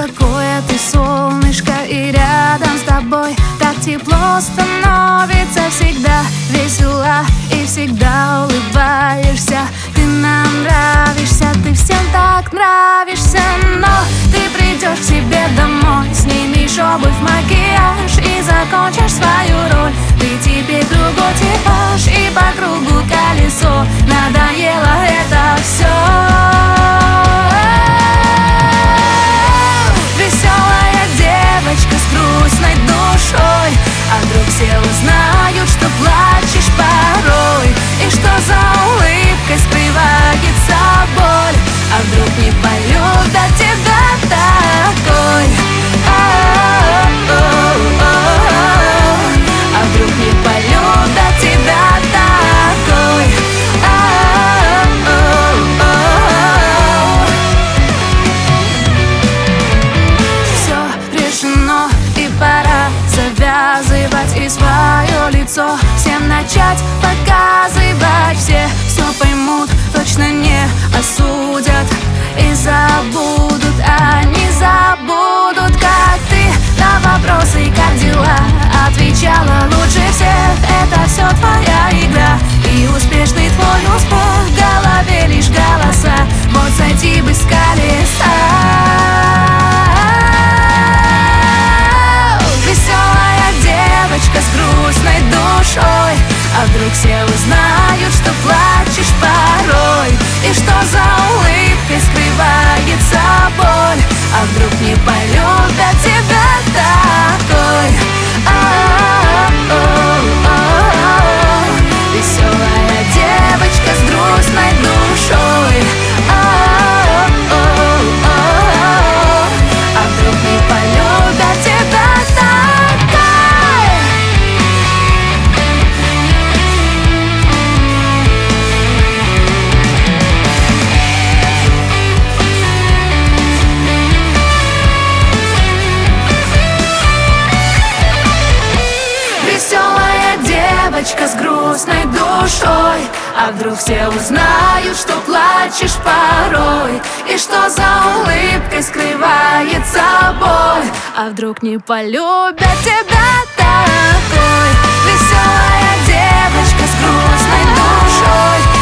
какое ты солнышко, и рядом с тобой так тепло становится. Всегда весела и всегда улыбаешься. Ты нам нравишься, ты всем так нравишься. Но ты придешь к себе домой, снимешь обувь, макияж и закончишь свою роль. Ты теперь другой типаж, и по кругу колесо. Надоело это все. Веселая девочка с грустной душой. А вдруг все узнают, что плачешь порой? И что за улыбкой скрывается боль? А вдруг не полюбят тебя такой? А вдруг не полюбят тебя такой? Все решено, и пора завязывать и свое лицо всем начать показывать. Все поймут, точно не осудят и забудут. Они забудут, как ты на вопросы, как дела, отвечала лучше всех. Это все твоя игра и успешный твой успех. В голове лишь голоса, вот сойти бы с колеса. Веселая девочка с грустной душой. А вдруг все узнают, что плачешь порой? И что за улыбкой скрывается боль? А вдруг не полюбят тебя такой? Веселая девочка с грустной душой. А вдруг не полюбят тебя такой? Веселая девочка с грустной душой. А вдруг все узнают, что плачешь порой? И что за улыбкой скрывается боль? А вдруг не полюбят тебя такой? Веселая девочка с грустной душой.